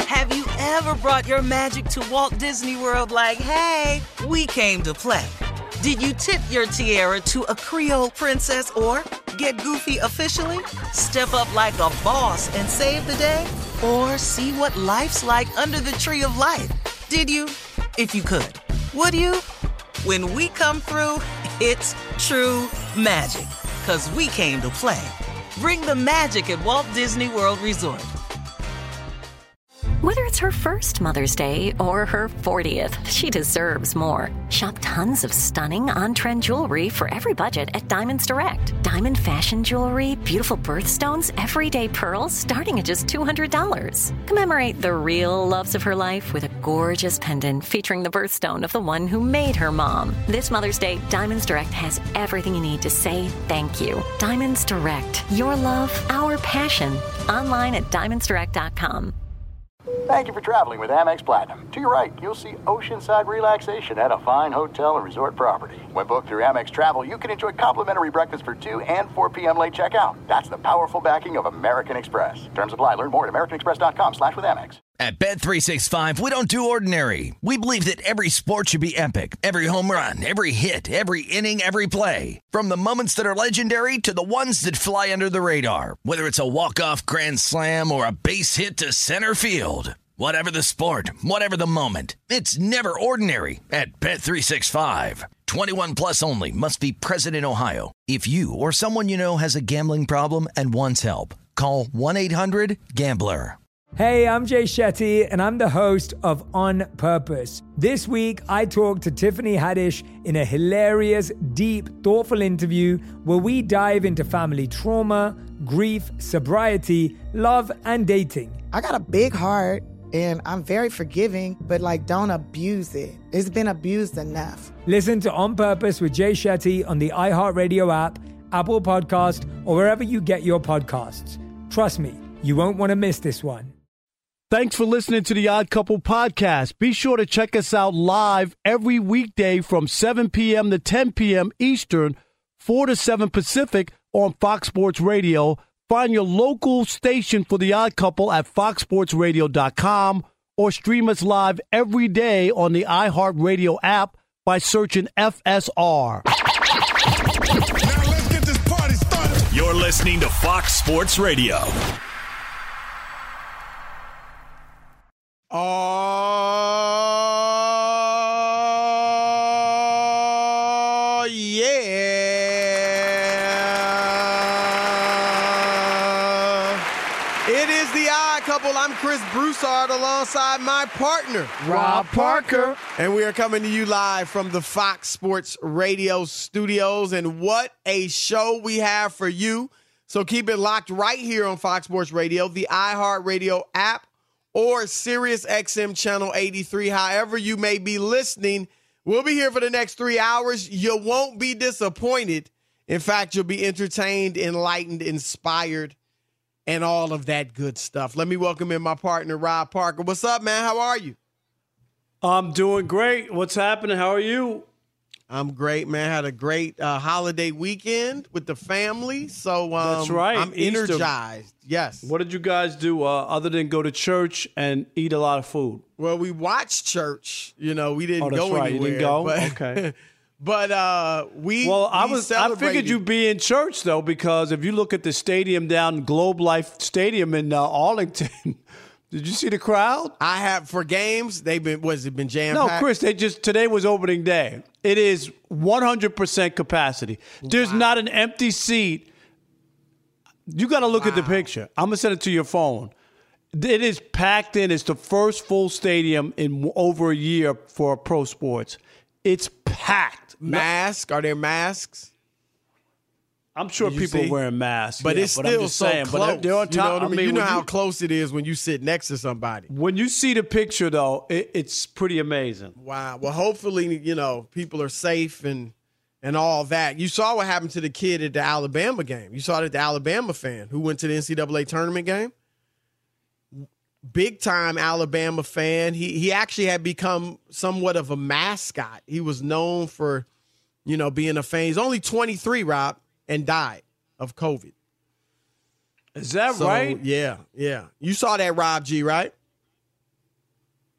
Have you ever brought your magic to Walt Disney World like, hey, we came to play? Did you tip your tiara to a Creole princess or get goofy officially? Step up like a boss and save the day? Or see what life's like under the tree of life? Did you? If you could. Would you? When we come through, it's true magic. 'Cause we came to play. Bring the magic at Walt Disney World Resort. Whether it's her first Mother's Day or her 40th, she deserves more. Shop tons of stunning on-trend jewelry for every budget at Diamonds Direct. Diamond fashion jewelry, beautiful birthstones, everyday pearls starting at just $200. Commemorate the real loves of her life with a gorgeous pendant featuring the birthstone of the one who made her mom. This Mother's Day, Diamonds Direct has everything you need to say thank you. Diamonds Direct. Your love, our passion. Online at diamondsdirect.com. Thank you for traveling with Amex Platinum. To your right, you'll see oceanside relaxation at a fine hotel and resort property. When booked through Amex Travel, you can enjoy complimentary breakfast for 2 and 4 p.m. late checkout. That's the powerful backing of American Express. Terms apply. Learn more at americanexpress.com/withAmex. At Bet365, we don't do ordinary. We believe that every sport should be epic. Every home run, every hit, every inning, every play. From the moments that are legendary to the ones that fly under the radar. Whether it's a walk-off grand slam or a base hit to center field. Whatever the sport, whatever the moment. It's never ordinary at Bet365. 21 plus only. Must be present in Ohio. If you or someone you know has a gambling problem and wants help, call 1-800-GAMBLER. Hey, I'm Jay Shetty, and I'm the host of On Purpose. This week, I talked to Tiffany Haddish in a hilarious, deep, thoughtful interview where we dive into family trauma, grief, sobriety, love, and dating. I got a big heart, and I'm very forgiving, but don't abuse it. It's been abused enough. Listen to On Purpose with Jay Shetty on the iHeartRadio app, Apple Podcast, or wherever you get your podcasts. Trust me, you won't want to miss this one. Thanks for listening to the Odd Couple podcast. Be sure to check us out live every weekday from 7 p.m. to 10 p.m. Eastern, 4 to 7 Pacific on Fox Sports Radio. Find your local station for the Odd Couple at foxsportsradio.com or stream us live every day on the iHeartRadio app by searching FSR. Now let's get this party started. You're listening to Fox Sports Radio. Oh, yeah. It is the Odd Couple. I'm Chris Broussard alongside my partner, Rob Parker. And we are coming to you live from the Fox Sports Radio studios. And what a show we have for you. So keep it locked right here on Fox Sports Radio, the iHeartRadio app, or Sirius XM Channel 83. However you may be listening, we'll be here for the next 3 hours. You won't be disappointed. In fact, you'll be entertained, enlightened, inspired, and all of that good stuff. Let me welcome in my partner, Rob Parker. What's up, man? How are you? I'm doing great. What's happening? How are you? I'm great, man. Had a great holiday weekend with the family. So that's right. I'm energized. Yes. What did you guys do other than go to church and eat a lot of food? Well, we watched church. We didn't that's go right. anywhere. You didn't go? But, Okay. But I figured you'd be in church, though, because if you look at the stadium down Globe Life Stadium in Arlington, did you see the crowd? I have for games. They've been jam No, packed? Chris. Today was opening day. It is 100% capacity. There's not an empty seat. You got to look at the picture. I'm gonna send it to your phone. It is packed in. It's the first full stadium in over a year for pro sports. It's packed. Mask? Are there masks? I'm sure people are wearing masks, but it's still so close. But they're on top. You know how close it is when you sit next to somebody. When you see the picture, though, it's pretty amazing. Wow. Well, hopefully, people are safe and all that. You saw what happened to the kid at the Alabama game. You saw it at the Alabama fan who went to the NCAA tournament game. Big time Alabama fan. He actually had become somewhat of a mascot. He was known for, being a fan. He's only 23, Rob, and died of COVID. Is that right? Yeah. You saw that, Rob G, right?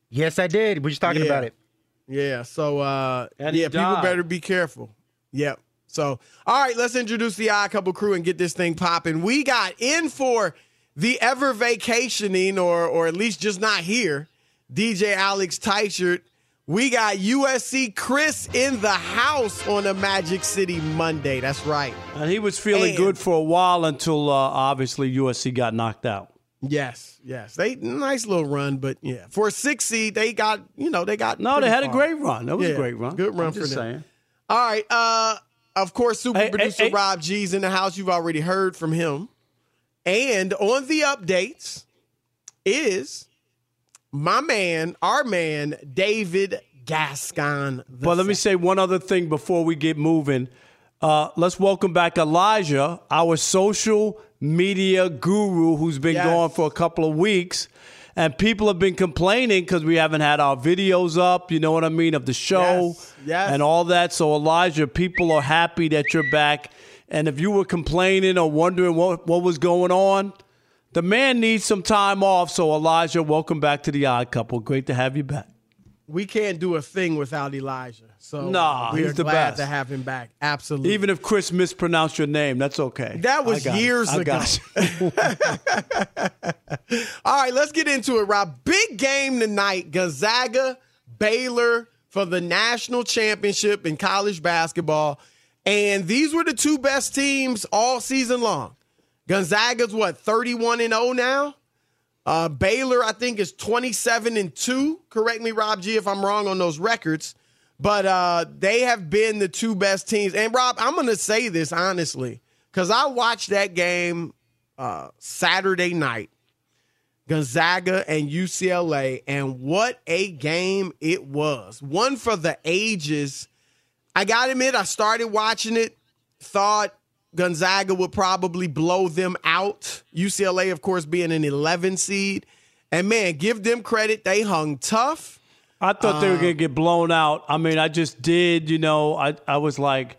Yes, I did. We were just talking about it. Yeah, so, people better be careful. Yep. So, all right, let's introduce the Odd Couple crew and get this thing popping. We got in for the ever vacationing, or at least just not here, DJ Alex Teichert. We got USC Chris in the house on a Magic City Monday. That's right. And he was feeling good for a while until, obviously, USC got knocked out. Yes. They nice little run, but yeah, for a 6 seed, they got. They had a great run. That was a great run. Good run for them. Saying. All right. Of course, super producer Rob G's in the house. You've already heard from him, and on the updates is our man David Gascon. But let me say one other thing before we get moving. Let's welcome back Elijah, our social media guru who's been gone for a couple of weeks. And people have been complaining because we haven't had our videos up, you know what I mean, of the show and all that. So, Elijah, people are happy that you're back. And if you were complaining or wondering what was going on, the man needs some time off. So, Elijah, welcome back to the Odd Couple. Great to have you back. We can't do a thing without Elijah. So he's the glad best. To have him back. Absolutely. Even if Chris mispronounced your name, that's okay. That was years ago. All right, let's get into it, Rob. Big game tonight. Gonzaga, Baylor for the national championship in college basketball. And these were the two best teams all season long. Gonzaga's 31-0 now? Baylor, I think, is 27-2. Correct me, Rob G, if I'm wrong on those records. But they have been the two best teams. And, Rob, I'm going to say this honestly, because I watched that game Saturday night, Gonzaga and UCLA, and what a game it was. One for the ages. I got to admit, I started watching it, thought Gonzaga would probably blow them out. UCLA, of course, being an 11 seed. And, man, give them credit. They hung tough. I thought they were going to get blown out. I mean, I just did, I was like,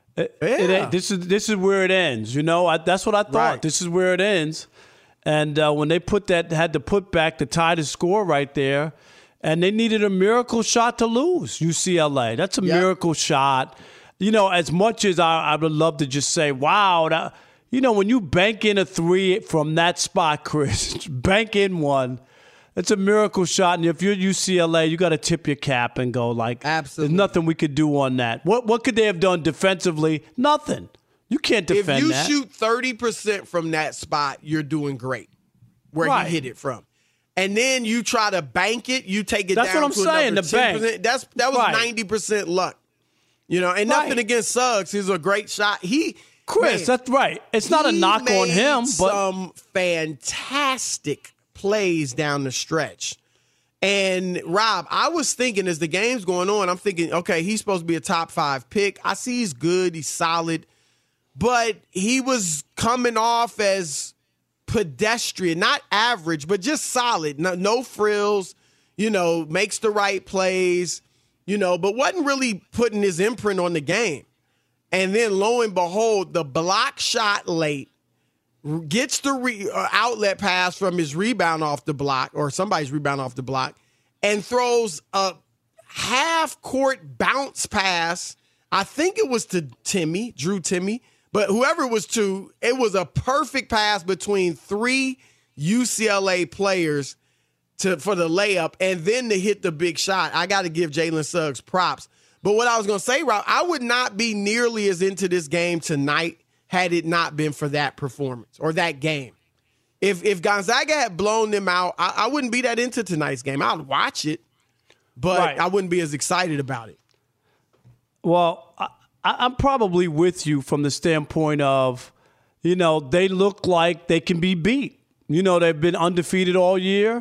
this is where it ends, That's what I thought. Right. This is where it ends. And when they had to put back to tie the score right there, and they needed a miracle shot to lose, UCLA. That's a miracle shot. As much as I would love to just say, wow, when you bank in a three from that spot, Chris, bank in one, it's a miracle shot. And if you're UCLA, you got to tip your cap and go absolutely. There's nothing we could do on that. What could they have done defensively? Nothing. You can't defend that. If you shoot 30% from that spot, you're doing great where he hit it from. And then you try to bank it, you take it down to another 10%. That was 90% luck. And nothing against Suggs. He's a great shot. Chris, that's right. It's not a knock on him, but some fantastic plays down the stretch. And Rob, I was thinking as the game's going on, I'm thinking, okay, he's supposed to be a top 5 pick. I see he's good, he's solid, but he was coming off as pedestrian, not average, but just solid. No frills, makes the right plays. But wasn't really putting his imprint on the game. And then, lo and behold, the block shot late, gets the outlet pass from his rebound off the block, or somebody's rebound off the block, and throws a half-court bounce pass. I think it was to Drew Timme, but whoever it was to, it was a perfect pass between 3 UCLA players for the layup, and then to hit the big shot. I got to give Jalen Suggs props. But what I was going to say, Rob, I would not be nearly as into this game tonight had it not been for that performance or that game. If Gonzaga had blown them out, I wouldn't be that into tonight's game. I'd watch it, but I wouldn't be as excited about it. Well, I'm probably with you from the standpoint of, they look like they can be beat. They've been undefeated all year.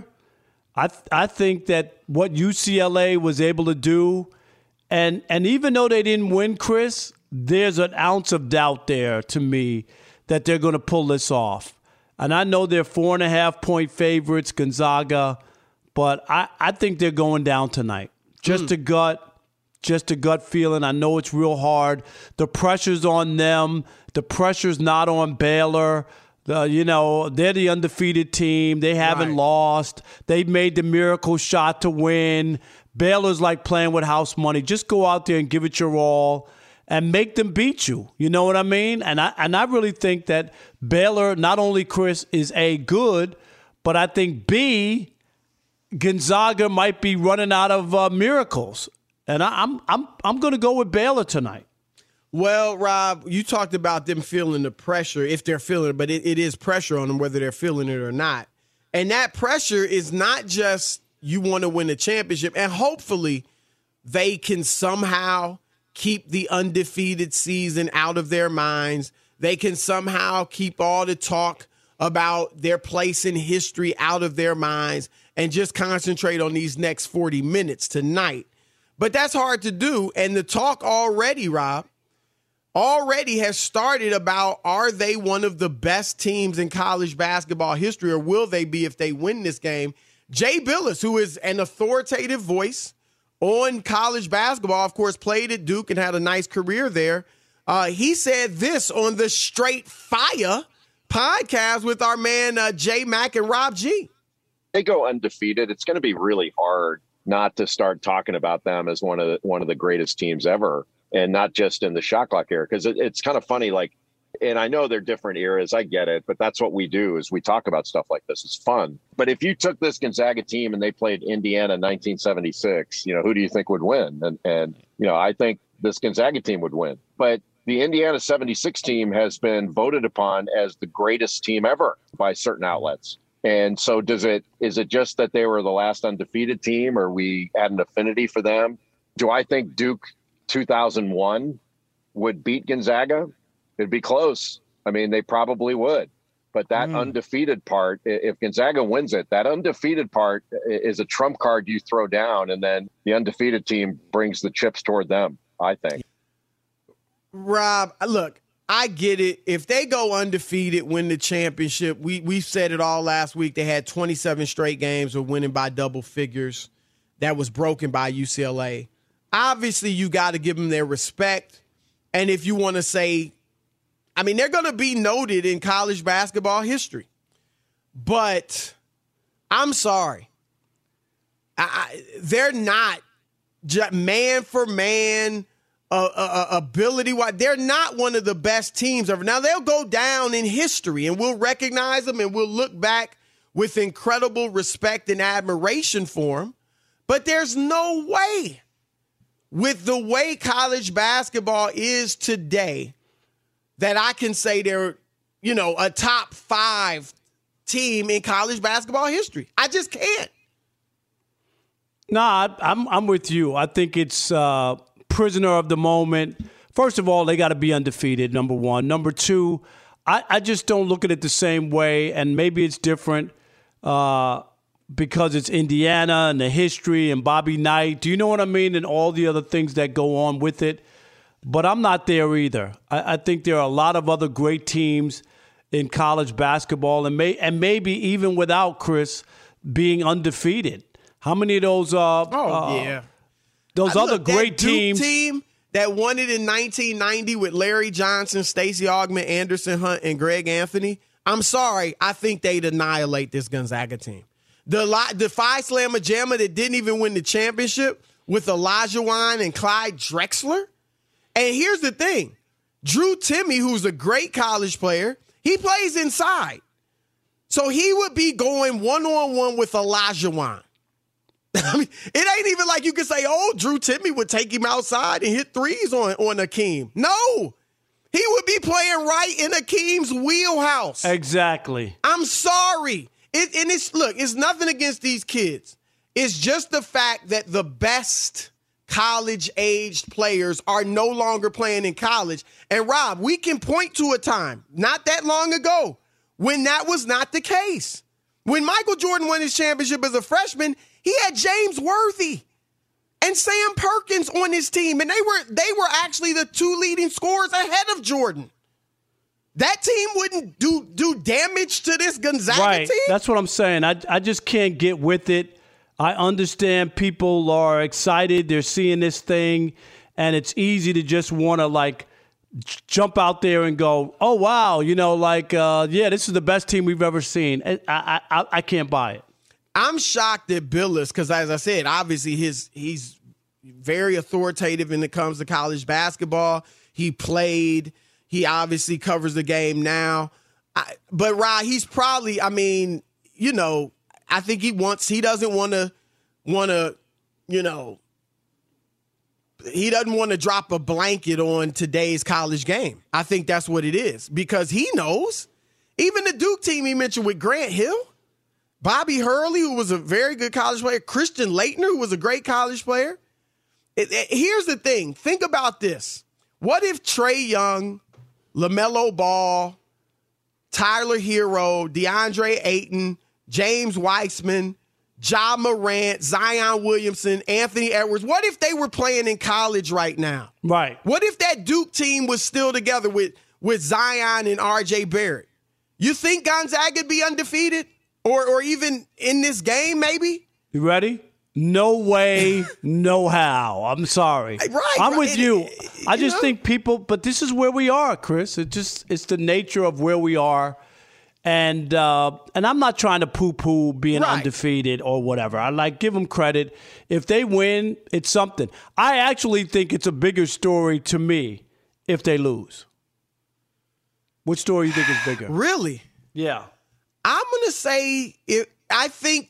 I think that what UCLA was able to do, and even though they didn't win, Chris, there's an ounce of doubt there to me that they're going to pull this off. And I know they're 4.5-point favorites, Gonzaga, but I think they're going down tonight. Just a gut feeling. I know it's real hard. The pressure's on them. The pressure's not on Baylor. They're the undefeated team. They haven't lost. They've made the miracle shot to win. Baylor's like playing with house money. Just go out there and give it your all and make them beat you. You know what I mean? And I really think that Baylor, not only, Chris, is A, good, but I think B, Gonzaga might be running out of miracles. And I'm going to go with Baylor tonight. Well, Rob, you talked about them feeling the pressure, if they're feeling it, but it is pressure on them whether they're feeling it or not. And that pressure is not just you want to win a championship, and hopefully they can somehow keep the undefeated season out of their minds. They can somehow keep all the talk about their place in history out of their minds and just concentrate on these next 40 minutes tonight. But that's hard to do, and the talk already, Rob, has started about, are they one of the best teams in college basketball history, or will they be if they win this game? Jay Bilas, who is an authoritative voice on college basketball, of course, played at Duke and had a nice career there. He said this on the Straight Fire podcast with our man Jay Mack and Rob G. They go undefeated. It's going to be really hard not to start talking about them as one of the greatest teams ever. And not just in the shot clock era, because it's kind of funny, and I know they're different eras, I get it, but that's what we do is we talk about stuff like this. It's fun. But if you took this Gonzaga team and they played Indiana in 1976, who do you think would win? And I think this Gonzaga team would win. But the Indiana 76 team has been voted upon as the greatest team ever by certain outlets. And so is it just that they were the last undefeated team, or we had an affinity for them? Do I think Duke 2001 would beat Gonzaga? It'd be close. I mean, they probably would. But that undefeated part, if Gonzaga wins it, that undefeated part is a trump card you throw down, and then the undefeated team brings the chips toward them, I think. Rob, look, I get it. If they go undefeated, win the championship, we said it all last week. They had 27 straight games of winning by double figures. That was broken by UCLA. Obviously, you got to give them their respect. And if you want to say, they're going to be noted in college basketball history. But I'm sorry. They're not man for man, ability-wise. They're not one of the best teams ever. Now, they'll go down in history, and we'll recognize them, and we'll look back with incredible respect and admiration for them. But there's no way, with the way college basketball is today, that I can say they're, a top 5 team in college basketball history. I just can't. Nah, I'm with you. I think it's prisoner of the moment. First of all, they got to be undefeated, number one. Number two, I just don't look at it the same way, and maybe it's different because it's Indiana and the history and Bobby Knight. Do you know what I mean? And all the other things that go on with it. But I'm not there either. I think there are a lot of other great teams in college basketball, and maybe even without Chris being undefeated. How many of those? Those other great teams. Team that won it in 1990 with Larry Johnson, Stacey Augmon, Anderson Hunt, and Greg Anthony. I'm sorry, I think they'd annihilate this Gonzaga team. The Phi Slamma Jamma that didn't even win the championship with Olajuwon and Clyde Drexler. And here's the thing. Drew Timme, who's a great college player, he plays inside. So he would be going one-on-one with Olajuwon. It ain't even like you could say, Drew Timme would take him outside and hit threes on Akeem. No. He would be playing right in Akeem's wheelhouse. Exactly. I'm sorry. It's nothing against these kids. It's just the fact that the best college-aged players are no longer playing in college. And, Rob, we can point to a time, not that long ago, when that was not the case. When Michael Jordan won his championship as a freshman, he had James Worthy and Sam Perkins on his team, and they were actually the 2 leading scorers ahead of Jordan. That team wouldn't do damage to this Gonzaga team? That's what I'm saying. I just can't get with it. I understand people are excited. They're seeing this thing, and it's easy to just want to, jump out there and go, oh, wow, this is the best team we've ever seen. I can't buy it. I'm shocked at Bilas because, as I said, obviously he's very authoritative when it comes to college basketball. He played. He obviously covers the game now. But, Rod, he's probably, I think he doesn't want to, he doesn't want to drop a blanket on today's college game. I think that's what it is because he knows. Even the Duke team he mentioned with Grant Hill, Bobby Hurley, who was a very good college player, Christian Laettner, who was a great college player. Here's the thing. Think about this. What if Trae Young, LaMelo Ball, Tyler Hero, DeAndre Ayton, James Weissman, Ja Morant, Zion Williamson, Anthony Edwards, what if they were playing in college right now? Right. What if that Duke team was still together with Zion and R.J. Barrett? You think Gonzaga would be undefeated? Or even in this game, maybe? You ready? No way, no how. I'm sorry. Right. I'm with you. I just think people, but this is where we are, Chris. It's the nature of where we are. And I'm not trying to poo-poo being undefeated or whatever. I give them credit. If they win, it's something. I actually think it's a bigger story to me if they lose. What story do you think is bigger? Really? Yeah. I'm going to say I think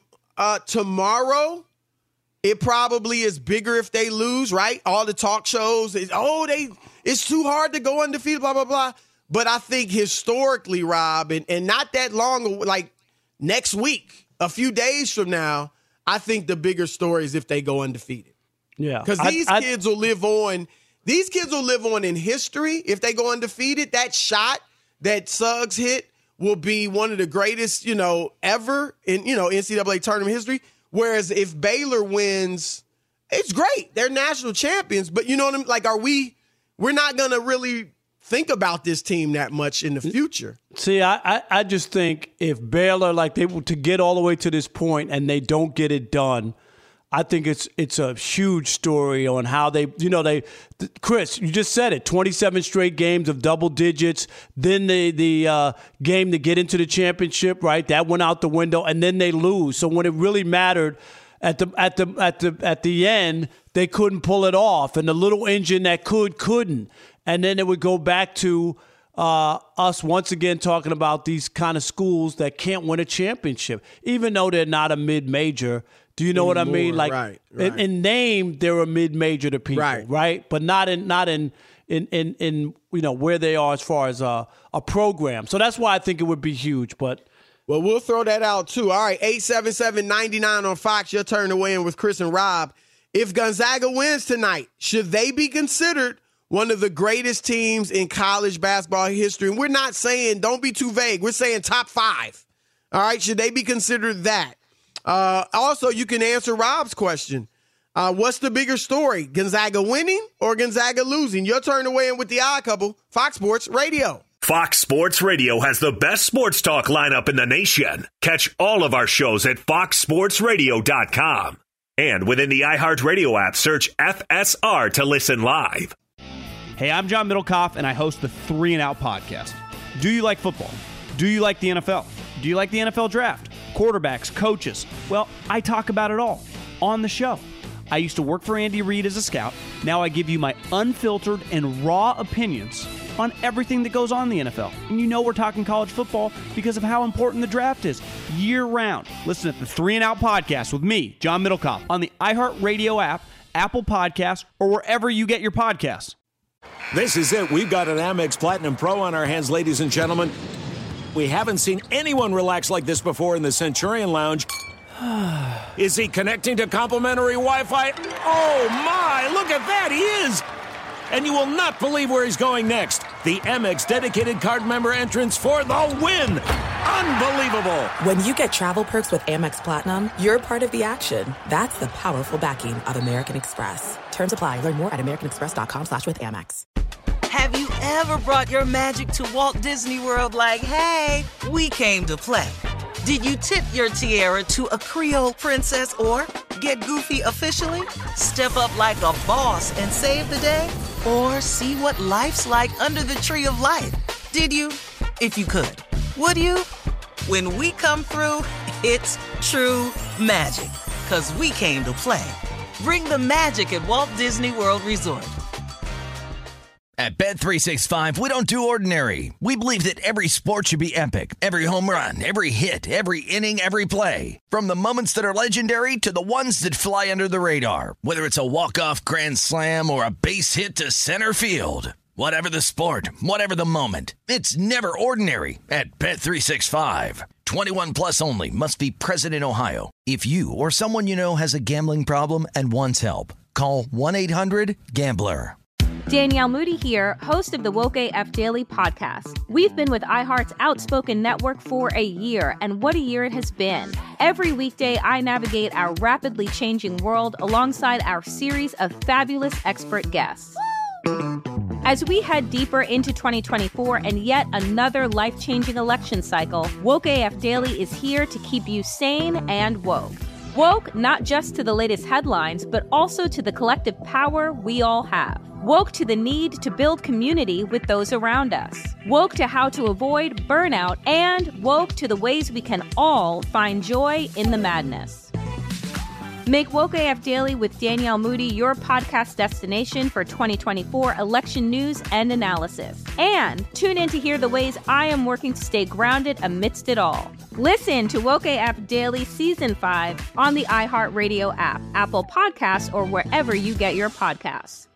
tomorrow it probably is bigger if they lose, right? All the talk shows, it's too hard to go undefeated, blah, blah, blah. But I think historically, Rob, and not that long, like next week, a few days from now, I think the bigger story is if they go undefeated. Yeah. Because these kids will live on. These kids will live on in history if they go undefeated. That shot that Suggs hit will be one of the greatest, ever in, NCAA tournament history. Whereas if Baylor wins, it's great. They're national champions. But you know what I mean? Like, we're not going to really think about this team that much in the future. See, I just think if Baylor, they were to get all the way to this point and they don't get it done, I think it's a huge story on how Chris, you just said it, 27 straight games of double digits, then the game to get into the championship, right? That went out the window, and then they lose. So when it really mattered at the end, they couldn't pull it off, and the little engine that couldn't. And then it would go back to us once again talking about these kind of schools that can't win a championship, even though they're not a mid-major. Do you know what I mean? Right. In name, they're a mid-major to people, right? But not in where they are as far as a program. So that's why I think it would be huge. But well, we'll throw that out too. All right, 877-99 on Fox. Your turn to weigh in with Chris and Rob. If Gonzaga wins tonight, should they be considered one of the greatest teams in college basketball history? And we're not saying, don't be too vague. We're saying top 5. All right, should they be considered that? Also, you can answer Rob's question. What's the bigger story, Gonzaga winning or Gonzaga losing? Your turn to weigh in with the Odd Couple, Fox Sports Radio. Fox Sports Radio has the best sports talk lineup in the nation. Catch all of our shows at foxsportsradio.com. And within the iHeartRadio app, search FSR to listen live. Hey, I'm John Middlecoff, and I host the 3 and Out podcast. Do you like football? Do you like the NFL? Do you like the NFL draft? Quarterbacks, coaches? Well, I talk about it all on the show. I used to work for Andy Reid as a scout. Now I give you my unfiltered and raw opinions on everything that goes on in the NFL. And you know we're talking college football because of how important the draft is year-round. Listen to the 3 and Out podcast with me, John Middlecoff, on the iHeartRadio app, Apple Podcasts, or wherever you get your podcasts. This is it. We've got an Amex Platinum Pro on our hands, ladies and gentlemen. We haven't seen anyone relax like this before in the Centurion Lounge. Is he connecting to complimentary Wi-Fi? Oh, my. Look at that. He is. And you will not believe where he's going next. The Amex dedicated card member entrance for the win. Unbelievable. When you get travel perks with Amex Platinum, you're part of the action. That's the powerful backing of American Express. Terms apply. Learn more at americanexpress.com/withAmex. Have you ever brought your magic to Walt Disney World like, hey, we came to play? Did you tip your tiara to a Creole princess or Get goofy officially? Step up like a boss and save the day? Or see what life's like under the tree of life? Did you? If you could. Would you? When we come through, it's true magic. 'Cause we came to play. Bring the magic at Walt Disney World Resort. At Bet365, we don't do ordinary. We believe that every sport should be epic. Every home run, every hit, every inning, every play. From the moments that are legendary to the ones that fly under the radar. Whether it's a walk-off grand slam or a base hit to center field. Whatever the sport, whatever the moment. It's never ordinary at Bet365. 21 plus only. Must be present in Ohio. If you or someone you know has a gambling problem and wants help, call 1-800-GAMBLER. Danielle Moody here, host of the Woke AF Daily podcast. We've been with iHeart's Outspoken Network for a year, and what a year it has been. Every weekday, I navigate our rapidly changing world alongside our series of fabulous expert guests. As we head deeper into 2024 and yet another life-changing election cycle, Woke AF Daily is here to keep you sane and woke. Woke not just to the latest headlines, but also to the collective power we all have. Woke to the need to build community with those around us. Woke to how to avoid burnout, and woke to the ways we can all find joy in the madness. Make Woke AF Daily with Danielle Moody your podcast destination for 2024 election news and analysis. And tune in to hear the ways I am working to stay grounded amidst it all. Listen to Woke AF Daily Season 5 on the iHeartRadio app, Apple Podcasts, or wherever you get your podcasts.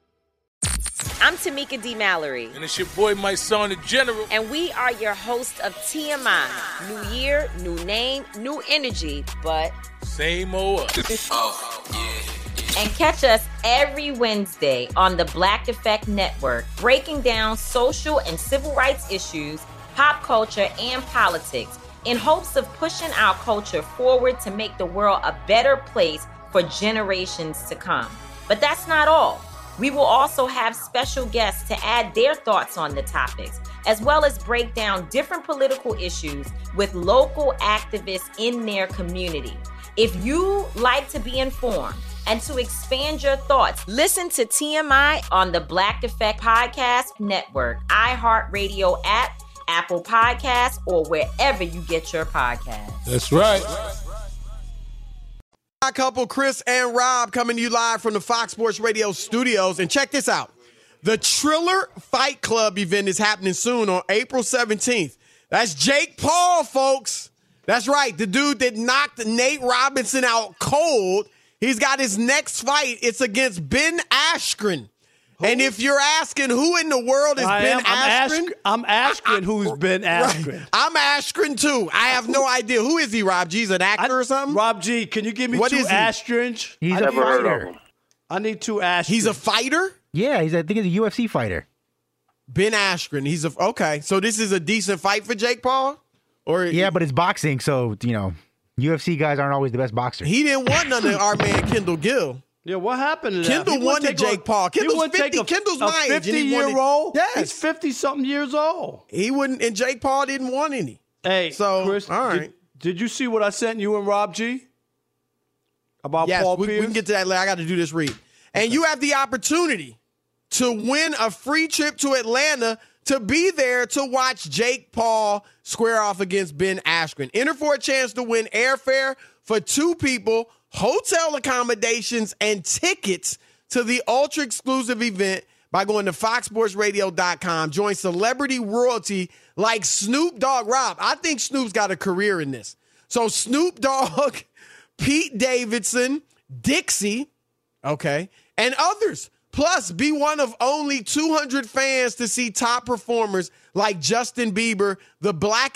I'm Tamika D. Mallory. And it's your boy, my son, the General. And we are your hosts of TMI. New year, new name, new energy, but same old us. Oh, yeah. And catch us every Wednesday on the Black Effect Network, breaking down social and civil rights issues, pop culture, and politics in hopes of pushing our culture forward to make the world a better place for generations to come. But that's not all. We will also have special guests to add their thoughts on the topics, as well as break down different political issues with local activists in their community. If you like to be informed and to expand your thoughts, listen to TMI on the Black Effect Podcast Network, iHeartRadio app, Apple Podcasts, or wherever you get your podcasts. That's right. Couple Chris and Rob coming to you live from the Fox Sports Radio studios. And check this out. The Triller Fight Club event is happening soon on April 17th. That's Jake Paul, folks. That's right. The dude that knocked Nate Robinson out cold. He's got his next fight. It's against Ben Askren. And if you're asking who in the world is Ben Askren? I'm asking who's Ben Askren. Right. I'm Askren, too. I have no idea. Who is he, Rob G? He's an actor or something? Rob G, can you give me two Astrens? He's a fighter. I need two Astrens. He's a fighter? Yeah, I think he's a UFC fighter. Ben Askren. Okay. So this is a decent fight for Jake Paul? Yeah, but it's boxing, so, UFC guys aren't always the best boxers. He didn't want none of our man Kendall Gill. Yeah, what happened to that? Kendall won to Jake Paul. Kendall's 50. Kendall's my age. 50-year-old? Yes. He's 50-something years old. He wouldn't, and Jake Paul didn't want any. Hey, so, Chris, all right. Did you see what I sent you and Rob G? About Paul Pierce? We can get to that later. I got to do this read. And you have the opportunity to win a free trip to Atlanta to be there to watch Jake Paul square off against Ben Askren. Enter for a chance to win airfare for two people, hotel accommodations, and tickets to the ultra-exclusive event by going to foxsportsradio.com. Join celebrity royalty like Snoop Dogg. Rob, I think Snoop's got a career in this. So Snoop Dogg, Pete Davidson, Dixie, okay, and others. Plus, be one of only 200 fans to see top performers like Justin Bieber, the Black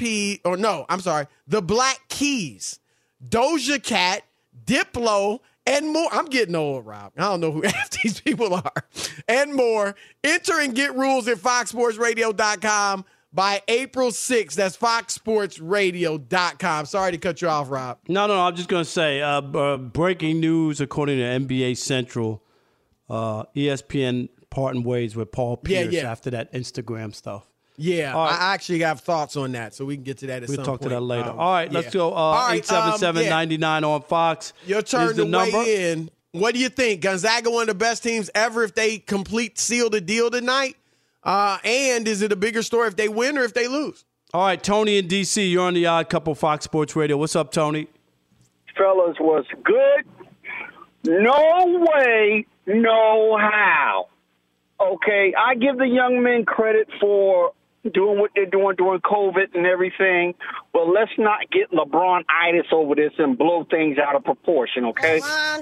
Keys, Doja Cat, Diplo, and more. I'm getting old, Rob. I don't know who half these people are. And more. Enter and get rules at foxsportsradio.com by April 6th. That's foxsportsradio.com. Sorry to cut you off, Rob. No. I'm just going to say, breaking news according to NBA Central, ESPN parting ways with Paul Pierce after that Instagram stuff. Yeah, All right. I actually have thoughts on that, so we can get to that at some point. We'll talk to that later. All right, let's go. All right, 877-99 on Fox. Your turn is the to number. weigh in. What do you think? Gonzaga one of the best teams ever if they seal the deal tonight? And is it a bigger story if they win or if they lose? All right, Tony in D.C., you're on the Odd Couple Fox Sports Radio. What's up, Tony? Fellas, was good. No way, no how. Okay, I give the young men credit for doing what they're doing during COVID and everything, but let's not get LeBron-itis over this and blow things out of proportion, okay?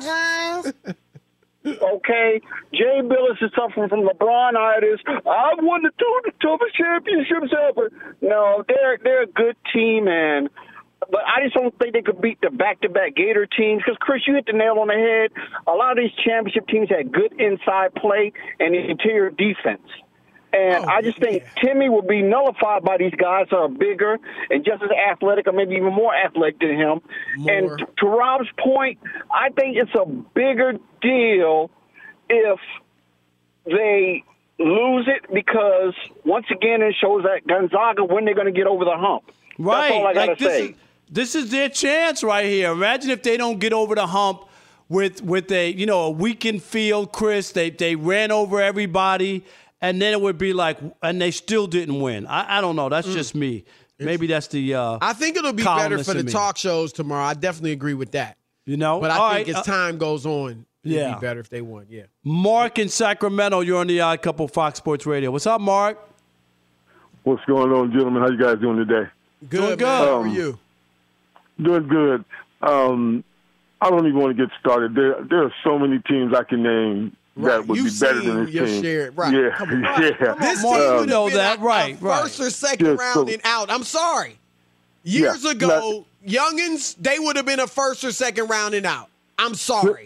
Okay, Jay Billis is suffering from LeBron-itis. I've won the toughest championships ever. No, they're a good team, but I just don't think they could beat the back-to-back Gator teams because, Chris, you hit the nail on the head. A lot of these championship teams had good inside play and interior defense. And I just think Timmy will be nullified by these guys that are bigger and just as athletic or maybe even more athletic than him. And to Rob's point, I think it's a bigger deal if they lose it because, once again, it shows that Gonzaga when they're going to get over the hump. Right. That's all I got to say. This is their chance right here. Imagine if they don't get over the hump with a weakened field, Chris. They ran over everybody. And then it would be like, and they still didn't win. I don't know. That's just me. Maybe that's the I think it'll be better for the talk shows tomorrow. I definitely agree with that. But I think as time goes on, it'll be better if they won. Yeah. Mark in Sacramento, you're on the Odd Couple Fox Sports Radio. What's up, Mark? What's going on, gentlemen? How you guys doing today? Good, man. How are you? Doing good. I don't even want to get started. There are so many teams I can name that would be better than this team. Yeah, Come on. yeah. This team would have been right. First or second round and out. I'm sorry. Years ago, youngins, they would have been a first or second round and out. I'm sorry.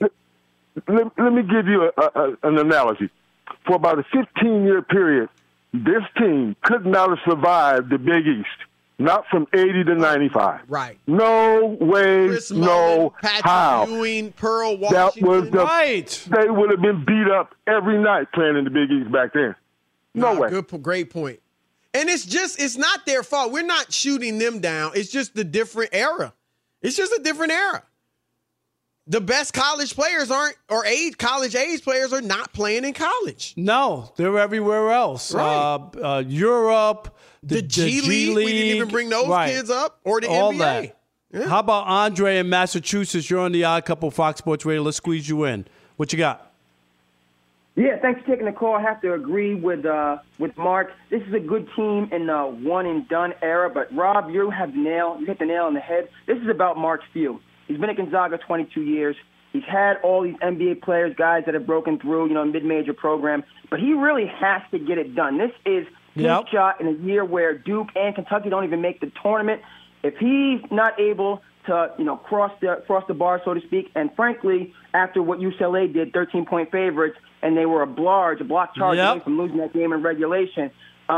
Let me give you an analogy. For about a 15-year period, this team could not have survived the Big East. Not from 80 to 95. Right. No way, Chris Mullin, Patrick how. Ewing, Pearl That Washington. was They would have been beat up every night playing in the Big East back then. No way. Great point. And it's not their fault. We're not shooting them down. It's just the different era. It's just a different era. The best college players college age players are not playing in college. No, they're everywhere else. Right. Europe, the G League. We didn't even bring those kids up, or the all NBA. That. Yeah. How about Andre in Massachusetts? You're on the Odd Couple Fox Sports Radio. Let's squeeze you in. What you got? Yeah, thanks for taking the call. I have to agree with Mark. This is a good team in the one-and-done era. But, Rob, you hit the nail on the head. This is about Mark Few. He's been at Gonzaga 22 years. He's had all these NBA players, guys that have broken through, mid-major program. But he really has to get it done. This is his shot in a year where Duke and Kentucky don't even make the tournament. If he's not able to, cross the bar, so to speak, and frankly, after what UCLA did, 13-point favorites, and they were a block charge away from losing that game in regulation,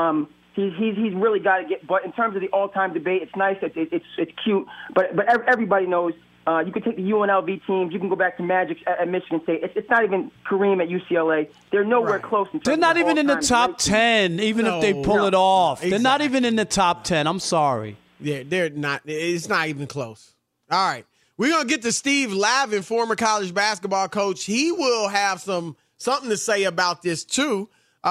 he's really got to get. But in terms of the all-time debate, it's nice, it's cute, but everybody knows. You can take the UNLV teams. You can go back to Magic at Michigan State. It's not even Kareem at UCLA. They're nowhere close. They're not even in the top 10, even if they pull it off. Exactly. They're not even in the top 10. I'm sorry. Yeah, they're not. It's not even close. All right. We're going to get to Steve Lavin, former college basketball coach. He will have something to say about this, too.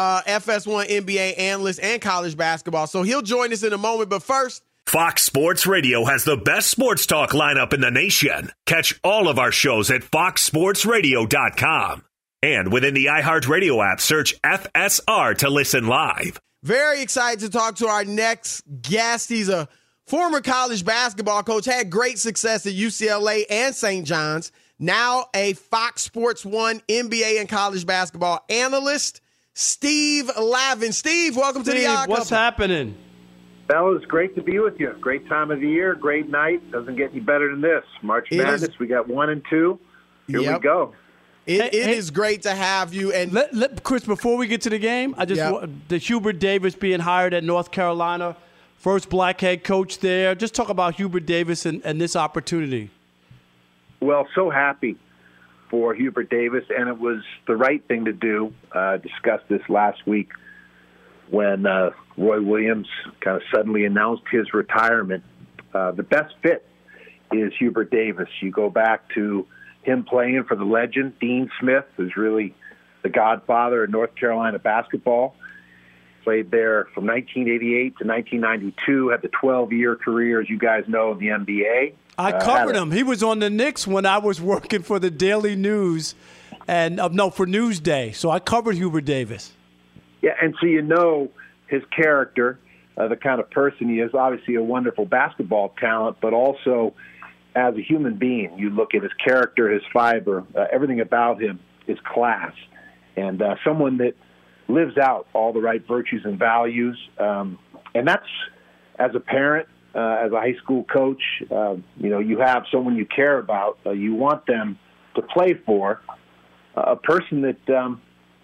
FS1 NBA analyst and college basketball. So he'll join us in a moment. But first, Fox Sports Radio has the best sports talk lineup in the nation. Catch all of our shows at foxsportsradio.com. And within the iHeartRadio app, search FSR to listen live. Very excited to talk to our next guest. He's a former college basketball coach, had great success at UCLA and St. John's. Now a Fox Sports 1 NBA and college basketball analyst, Steve Lavin. Steve, welcome to the Odd Couple. What's happening? Fellas, great to be with you. Great time of the year, great night. Doesn't get any better than this. March Madness, we got 1 and 2. Here we go. It is great to have you. And Chris, before we get to the game, the Hubert Davis being hired at North Carolina, first black head coach there. Just talk about Hubert Davis and this opportunity. Well, so happy for Hubert Davis, and it was the right thing to do. Discussed this last week when Roy Williams kind of suddenly announced his retirement. The best fit is Hubert Davis. You go back to him playing for the legend, Dean Smith, who's really the godfather of North Carolina basketball. Played there from 1988 to 1992, had the 12-year career, as you guys know, in the NBA. I covered him. He was on the Knicks when I was working for the Daily News, and for Newsday. So I covered Hubert Davis. Yeah, and so you know his character, the kind of person he is, obviously a wonderful basketball talent, but also as a human being. You look at his character, his fiber, everything about him is class, and someone that lives out all the right virtues and values. And that's, as a parent, as a high school coach, you have someone you care about. You want them to play for a person that,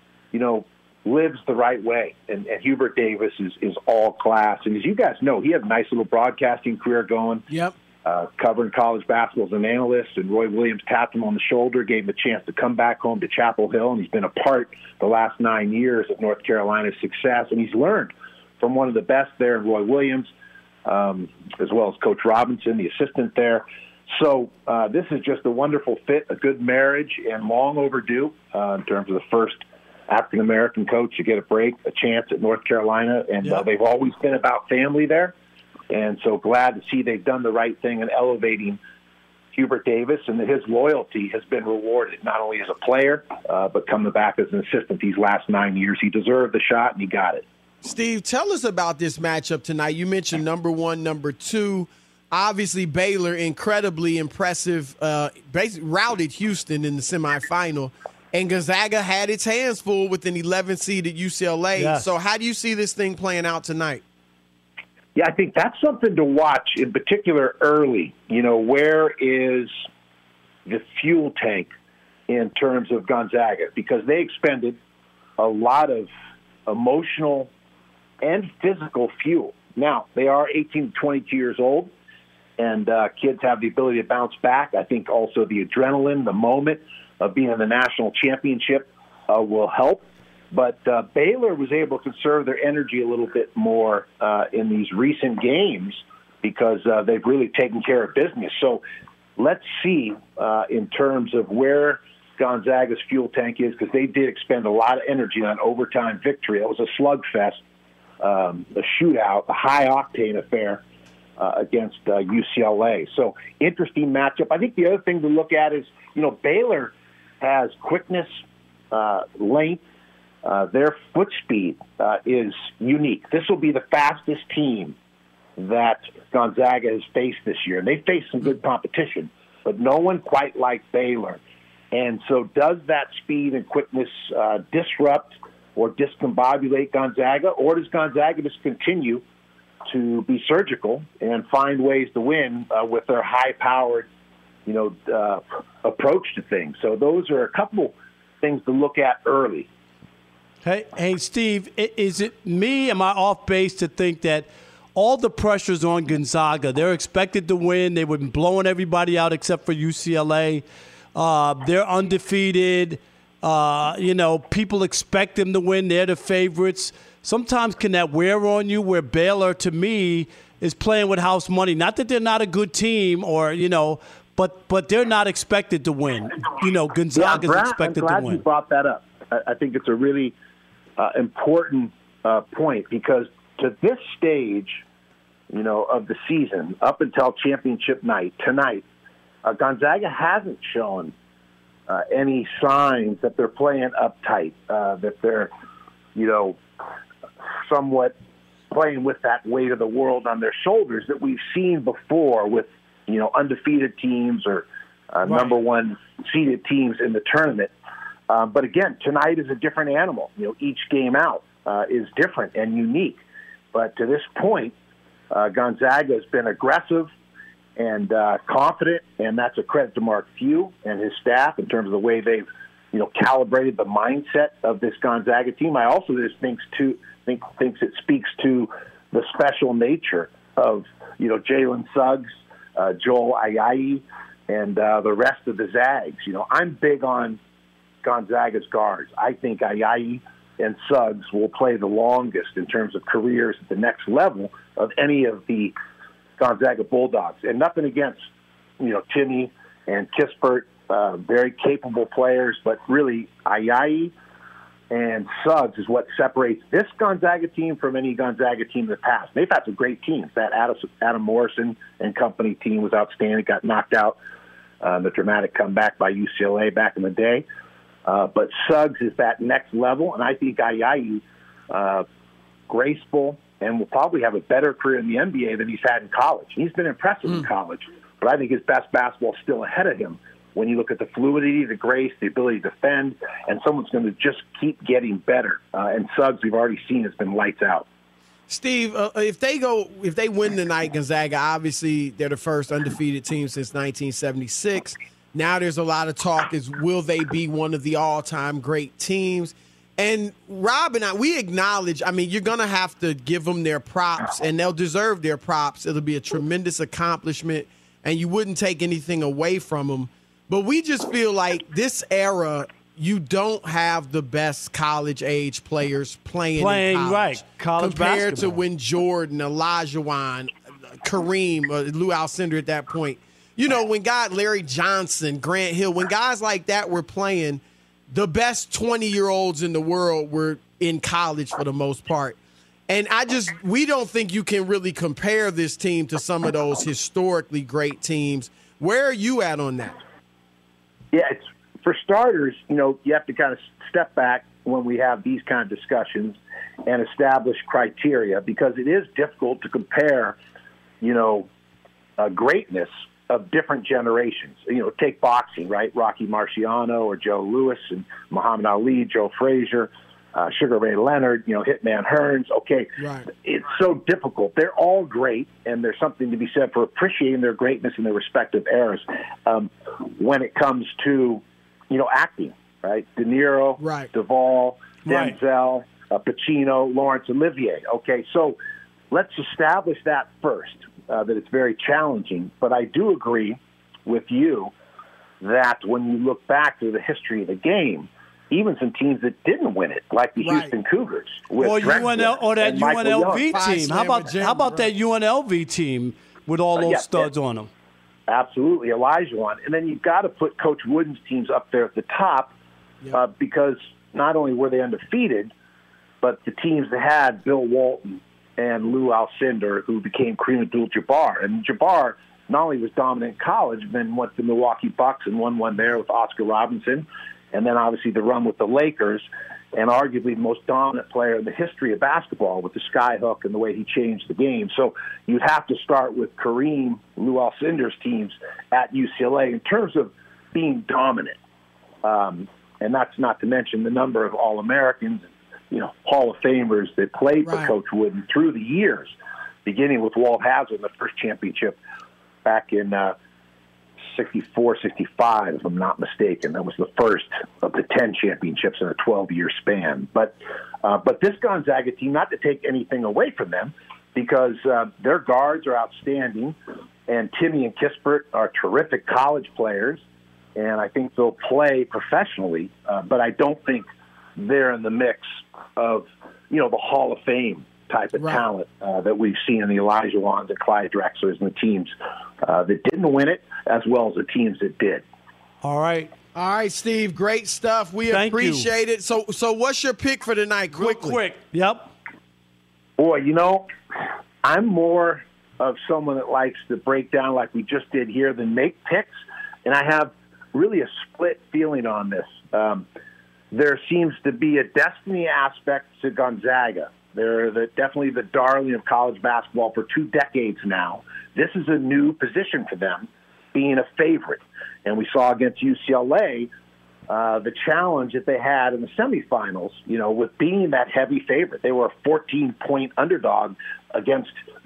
lives the right way. And Hubert Davis is all class. And as you guys know, he had a nice little broadcasting career going. Yep. Covering college basketball as an analyst, and Roy Williams tapped him on the shoulder, gave him a chance to come back home to Chapel Hill, and he's been a part the last 9 years of North Carolina's success, and he's learned from one of the best there in Roy Williams, as well as Coach Robinson, the assistant there. So this is just a wonderful fit, a good marriage, and long overdue in terms of the first African-American coach to get a break, a chance at North Carolina, and they've always been about family there. And so glad to see they've done the right thing in elevating Hubert Davis, and that his loyalty has been rewarded, not only as a player, but coming back as an assistant these last 9 years. He deserved the shot, and he got it. Steve, tell us about this matchup tonight. You mentioned number one, number two. Obviously, Baylor, incredibly impressive, basically routed Houston in the semifinal. And Gonzaga had its hands full with an 11th seed at UCLA. Yes. So how do you see this thing playing out tonight? Yeah, I think that's something to watch, in particular early. Where is the fuel tank in terms of Gonzaga? Because they expended a lot of emotional and physical fuel. Now, they are 18 to 22 years old, and kids have the ability to bounce back. I think also the adrenaline, the moment of being in the national championship will help. But Baylor was able to conserve their energy a little bit more in these recent games because they've really taken care of business. So let's see in terms of where Gonzaga's fuel tank is, because they did expend a lot of energy on overtime victory. It was a slugfest, a shootout, a high-octane affair against UCLA. So interesting matchup. I think the other thing to look at is, Baylor has quickness, length. Their foot speed is unique. This will be the fastest team that Gonzaga has faced this year. And they faced some good competition, but no one quite like Baylor. And so does that speed and quickness disrupt or discombobulate Gonzaga, or does Gonzaga just continue to be surgical and find ways to win with their high-powered, approach to things? So those are a couple things to look at early. Hey, Steve, is it me? Am I off base to think that all the pressure's on Gonzaga? They're expected to win. They've been blowing everybody out except for UCLA. They're undefeated. People expect them to win. They're the favorites. Sometimes can that wear on you, where Baylor, to me, is playing with house money? Not that they're not a good team but they're not expected to win. Gonzaga's expected to win. I'm glad you brought that up. I think it's a really important point, because to this stage, of the season, up until championship night, tonight, Gonzaga hasn't shown any signs that they're playing uptight, that they're, somewhat playing with that weight of the world on their shoulders that we've seen before with, undefeated teams or number one seeded teams in the tournament. But again, tonight is a different animal. Each game out is different and unique. But to this point, Gonzaga has been aggressive and confident, and that's a credit to Mark Few and his staff in terms of the way they've, calibrated the mindset of this Gonzaga team. I also just thinks it speaks to the special nature of, Jalen Suggs, Joel Ayayi, and the rest of the Zags. I'm big on Gonzaga's guards. I think Ayayi and Suggs will play the longest in terms of careers at the next level of any of the Gonzaga Bulldogs. And nothing against, Timmy and Kispert, very capable players, but really Ayayi and Suggs is what separates this Gonzaga team from any Gonzaga team in the past. They've had some great teams. That Adam Morrison and company team was outstanding, got knocked out the dramatic comeback by UCLA back in the day. But Suggs is that next level, and I think Ayayi, graceful, and will probably have a better career in the NBA than he's had in college. He's been impressive in college, but I think his best basketball is still ahead of him. When you look at the fluidity, the grace, the ability to defend, and someone's going to just keep getting better. And Suggs, we've already seen, has been lights out. Steve, if they win tonight, Gonzaga, obviously they're the first undefeated team since 1976. Now there's a lot of talk is will they be one of the all-time great teams? And Rob and I, we acknowledge, you're going to have to give them their props, and they'll deserve their props. It'll be a tremendous accomplishment, and you wouldn't take anything away from them. But we just feel like this era, you don't have the best college-age players playing in college. Right, college compared basketball. to when Jordan, Olajuwon, Kareem, Lou Alcindor at that point. When Larry Johnson, Grant Hill, when guys like that were playing, the best 20-year-olds in the world were in college for the most part. And we don't think you can really compare this team to some of those historically great teams. Where are you at on that? Yeah, for starters, you have to kind of step back when we have these kind of discussions and establish criteria, because it is difficult to compare, greatness of different generations. Take boxing, right? Rocky Marciano or Joe Louis and Muhammad Ali, Joe Frazier, Sugar Ray Leonard, Hitman Hearns. Okay, right. It's so difficult. They're all great, and there's something to be said for appreciating their greatness in their respective eras. When it comes to, acting, right? De Niro, right. Duvall, Denzel, Pacino, Laurence Olivier. Okay, so let's establish that first, that it's very challenging. But I do agree with you that when you look back through the history of the game, even some teams that didn't win it, like the Houston Cougars, or that UNLV team. How about that UNLV team with all those studs on them? Absolutely, Olajuwon. And then you've got to put Coach Wooden's teams up there at the top, because not only were they undefeated, but the teams that had Bill Walton and Lou Alcindor, who became Kareem Abdul-Jabbar. And Jabbar not only was dominant in college, then went to the Milwaukee Bucks and won one there with Oscar Robinson. And then obviously the run with the Lakers, and arguably the most dominant player in the history of basketball with the skyhook and the way he changed the game. So you'd have to start with Kareem, Lou Alcindor's teams at UCLA in terms of being dominant. And that's not to mention the number of All-Americans, Hall of Famers that played for Coach Wooden through the years, beginning with Walt Hazzard in the first championship back in 64, 65, if I'm not mistaken. That was the first of the 10 championships in a 12-year span. But this Gonzaga team, not to take anything away from them, because their guards are outstanding, and Timmy and Kispert are terrific college players, and I think they'll play professionally. But I don't think they're in the mix of, the Hall of Fame type of talent that we've seen in the Olajuwons and Clyde Drexlers and the teams that didn't win it, as well as the teams that did. All right, Steve, great stuff. We appreciate it. So what's your pick for tonight? Quickly. Real quick. Yep. Boy, I'm more of someone that likes to break down like we just did here than make picks, and I have really a split feeling on this. There seems to be a destiny aspect to Gonzaga. They're definitely the darling of college basketball for 2 decades now. This is a new position for them, being a favorite. And we saw against UCLA the challenge that they had in the semifinals, with being that heavy favorite. They were a 14-point underdog against,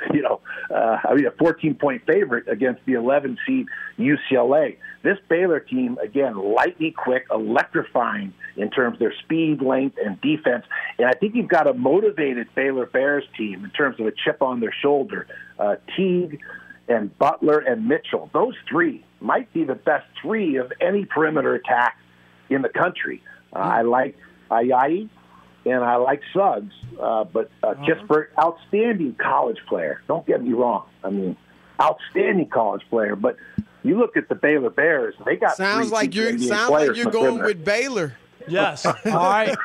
a 14-point favorite against the 11-seed UCLA. This Baylor team, again, lightning quick, electrifying in terms of their speed, length, and defense. And I think you've got a motivated Baylor Bears team in terms of a chip on their shoulder. Teague and Butler and Mitchell, those 3 might be the best 3 of any perimeter attack in the country. I like Ayayi. and I like Suggs, but Kispert, outstanding college player. Don't get me wrong. I mean, outstanding college player. But you look at the Baylor Bears; they got sounds like you're going with Baylor. Yes. All right.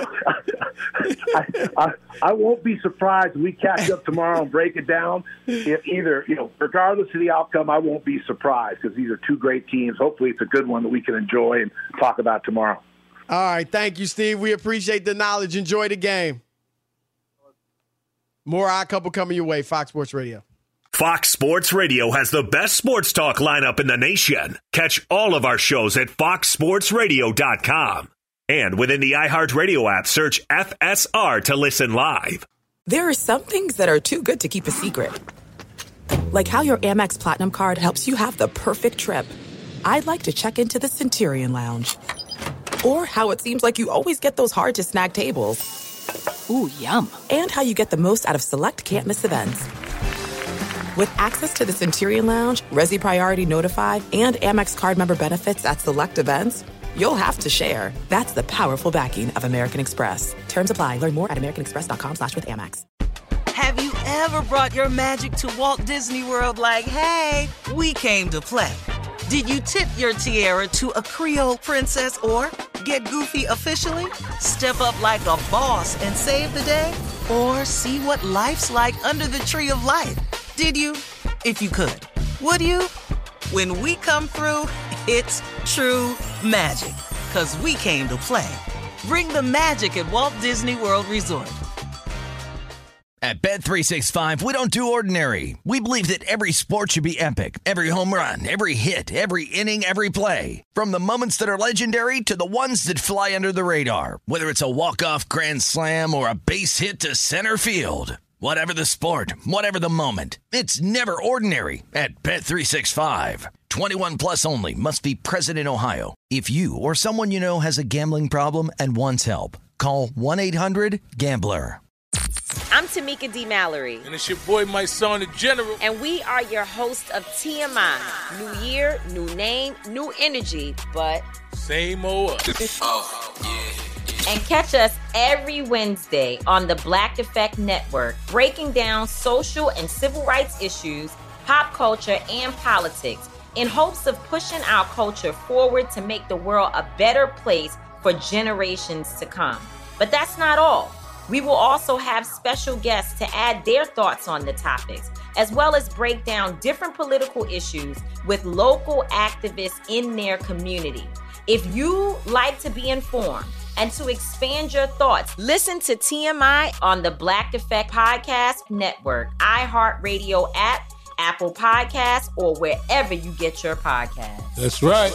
I won't be surprised if we catch up tomorrow and break it down. If either, regardless of the outcome, I won't be surprised because these are two great teams. Hopefully it's a good one that we can enjoy and talk about tomorrow. All right. Thank you, Steve. We appreciate the knowledge. Enjoy the game. More Odd Couple coming your way. Fox Sports Radio. Fox Sports Radio has the best sports talk lineup in the nation. Catch all of our shows at foxsportsradio.com. And within the iHeartRadio app, search FSR to listen live. There are some things that are too good to keep a secret. Like how your Amex Platinum card helps you have the perfect trip. I'd like to check into the Centurion Lounge. Or how it seems like you always get those hard-to-snag tables. Ooh, yum. And how you get the most out of select can't-miss events. With access to the Centurion Lounge, Resi Priority Notified, and Amex card member benefits at select events, you'll have to share. That's the powerful backing of American Express. Terms apply. Learn more at americanexpress.com/withAmex. Have you ever brought your magic to Walt Disney World like, hey, we came to play? Did you tip your tiara to a Creole princess or get goofy officially? Step up like a boss and save the day? Or see what life's like under the tree of life? Did you? If you could. Would you? When we come through, it's true magic. 'Cause we came to play. Bring the magic at Walt Disney World Resort. At Bet365, we don't do ordinary. We believe that every sport should be epic. Every home run, every hit, every inning, every play. From the moments that are legendary to the ones that fly under the radar. Whether it's a walk-off grand slam or a base hit to center field. Whatever the sport, whatever the moment, it's never ordinary at Bet365. 21 plus only. Must be present in Ohio. If you or someone you know has a gambling problem and wants help, call 1-800-GAMBLER. I'm Tamika D. Mallory. And it's your boy, my son, the General. And we are your host of TMI. New year, new name, new energy, but same old us. Oh, yeah. And catch us every Wednesday on the Black Effect Network, breaking down social and civil rights issues, pop culture, and politics in hopes of pushing our culture forward to make the world a better place for generations to come. But that's not all. We will also have special guests to add their thoughts on the topics, as well as break down different political issues with local activists in their community. If you like to be informed and to expand your thoughts, listen to TMI on the Black Effect Podcast Network, iHeartRadio app, Apple Podcasts, or wherever you get your podcasts. That's right.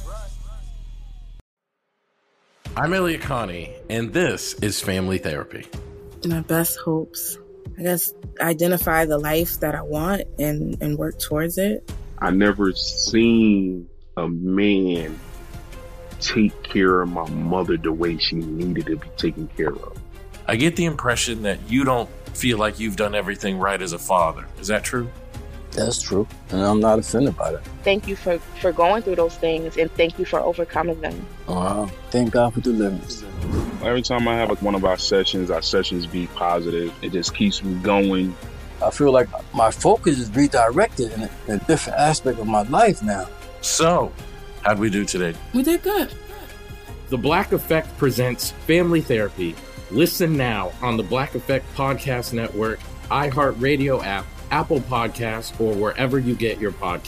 I'm Elliot Connie, and this is Family Therapy. My best hopes, I guess, identify the life that I want and work towards it. I never seen a man take care of my mother the way she needed to be taken care of. I get the impression that you don't feel like you've done everything right as a father. Is that true? That's true, and I'm not offended by that. Thank you for going through those things, and thank you for overcoming them. Wow. Thank God for deliverance. Every time I have one of our sessions be positive. It just keeps me going. I feel like my focus is redirected in a different aspect of my life now. So, how'd we do today? We did good. The Black Effect presents Family Therapy. Listen now on the Black Effect Podcast Network, iHeartRadio app, Apple Podcasts, or wherever you get your podcasts.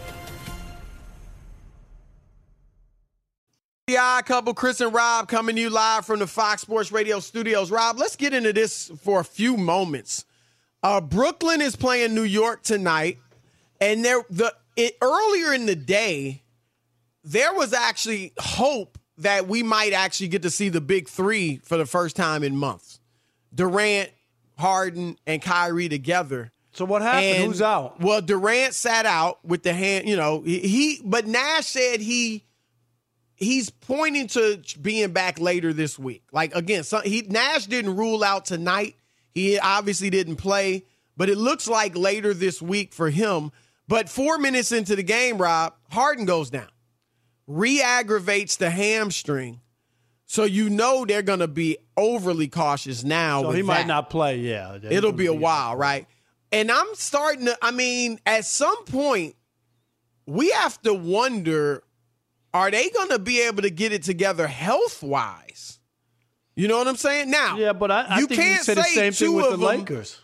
The Odd Couple, Chris and Rob, coming to you live from the Fox Sports Radio studios. Rob, let's get into this for a few moments. Brooklyn is playing New York tonight, and earlier in the day, there was actually hope that we might actually get to see the big three for the first time in months. Durant, Harden, and Kyrie together. So what happened? Who's out? Well, Durant sat out with the hand, but Nash said he's pointing to being back later this week. Like, again, Nash didn't rule out tonight. He obviously didn't play, but it looks like later this week for him. But 4 minutes into the game, Rob, Harden goes down, re-aggravates the hamstring. So they're going to be overly cautious now. So with he might that. not play, yeah. It'll be a while, right? And I'm starting to, at some point, we have to wonder, are they going to be able to get it together health-wise? You know what I'm saying? Now, yeah, but I think you say the same thing with the Lakers.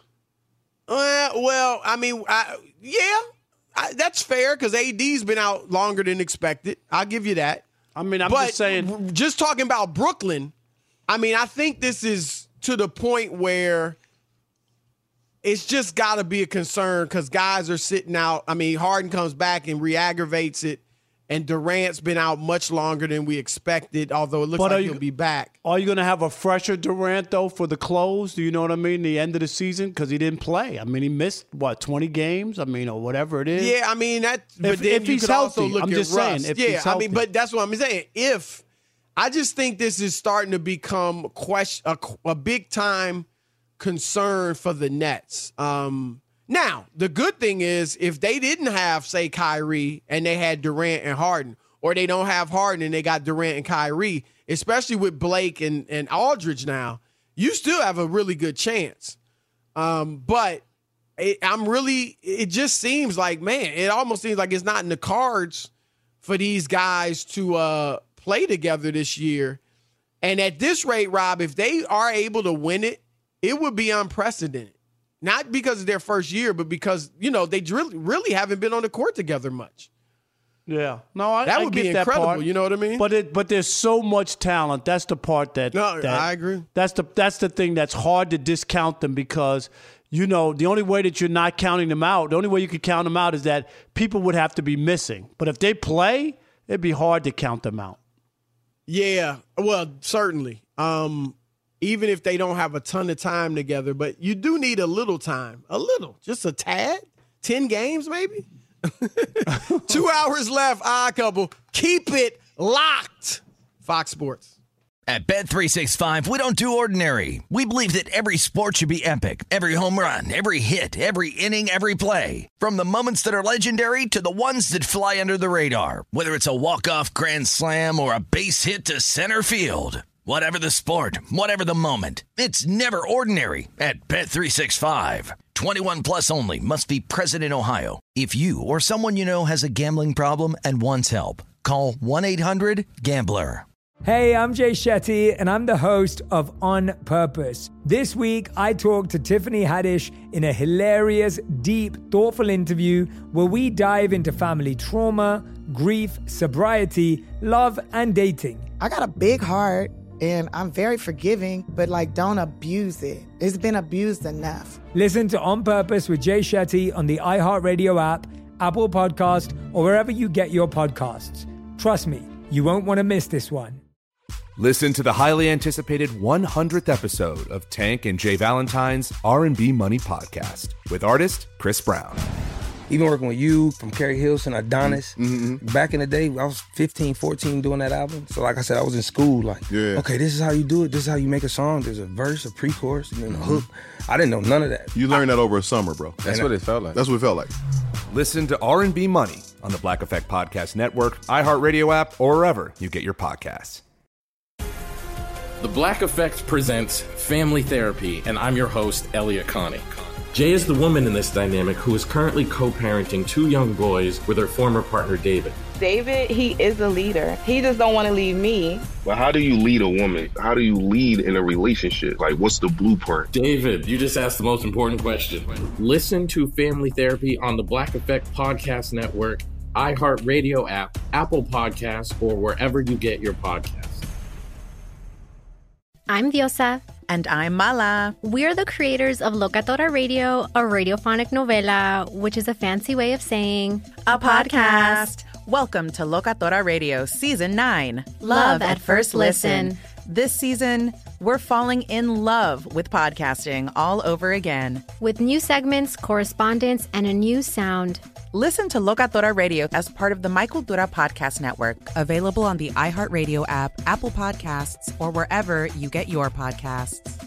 That's fair because AD's been out longer than expected. I'll give you that. I'm just saying. Just talking about Brooklyn, I think this is to the point where it's just got to be a concern because guys are sitting out. Harden comes back and re-aggravates it, and Durant's been out much longer than we expected, although it looks like he'll be back. Are you going to have a fresher Durant, though, for the close? Do you know what I mean? The end of the season? Because he didn't play. He missed, 20 games? Or whatever it is. Yeah, but then if you he's could healthy, also look I'm at just Russ. saying. If he's healthy. But that's what I'm saying. I just think this is starting to become a big-time concern for the Nets. Now, the good thing is if they didn't have, say, Kyrie and they had Durant and Harden, or they don't have Harden and they got Durant and Kyrie, especially with Blake and Aldridge now, you still have a really good chance. But it just seems like, it almost seems like it's not in the cards for these guys to play together this year. And at this rate, Rob, if they are able to win it, it would be unprecedented. Not because of their first year, but because, they really haven't been on the court together much. Yeah. No, that would be incredible. Part. You know what I mean? But there's so much talent. That's the part that I agree. That's the thing that's hard to discount them because, the only way that you're not counting them out, the only way you could count them out is that people would have to be missing. But if they play, it'd be hard to count them out. Yeah. Well, certainly. Even if they don't have a ton of time together, but you do need a little time. A little. Just a tad. 10 games, maybe? 2 hours left. Odd Couple. Keep it locked. Fox Sports. At Bet365, we don't do ordinary. We believe that every sport should be epic. Every home run, every hit, every inning, every play. From the moments that are legendary to the ones that fly under the radar. Whether it's a walk-off grand slam or a base hit to center field. Whatever the sport, whatever the moment, it's never ordinary at Bet365. 21 plus only. Must be present in Ohio. If you or someone you know has a gambling problem and wants help, call 1-800-GAMBLER. Hey, I'm Jay Shetty, and I'm the host of On Purpose. This week, I talked to Tiffany Haddish in a hilarious, deep, thoughtful interview where we dive into family trauma, grief, sobriety, love, and dating. I got a big heart. And I'm very forgiving, but don't abuse it. It's been abused enough. Listen to On Purpose with Jay Shetty on the iHeartRadio app, Apple Podcast, or wherever you get your podcasts. Trust me, you won't want to miss this one. Listen to the highly anticipated 100th episode of Tank and Jay Valentine's R&B Money Podcast with artist Chris Brown. Even working with you, from Carrie Hilson, Adonis, back in the day, I was 15, 14 doing that album. So like I said, I was in school okay, this is how you do it. This is how you make a song. There's a verse, a pre-chorus, and then a hook. I didn't know none of that. You learned that over a summer, bro. That's what it felt like. That's what it felt like. Listen to R&B Money on the Black Effect Podcast Network, iHeartRadio app, or wherever you get your podcasts. The Black Effect presents Family Therapy, and I'm your host, Elliot Connie. Jay is the woman in this dynamic who is currently co-parenting 2 young boys with her former partner, David. David, he is a leader. He just don't want to leave me. But how do you lead a woman? How do you lead in a relationship? What's the blueprint? David, you just asked the most important question. Listen to Family Therapy on the Black Effect Podcast Network, iHeartRadio app, Apple Podcasts, or wherever you get your podcasts. I'm Diosa. And I'm Mala. We're the creators of Locatora Radio, a radiophonic novela, which is a fancy way of saying a podcast. Welcome to Locatora Radio Season 9. Love at First Listen. This season, we're falling in love with podcasting all over again. With new segments, correspondence, and a new sound. Listen to Locatora Radio as part of the My Cultura Podcast Network. Available on the iHeartRadio app, Apple Podcasts, or wherever you get your podcasts.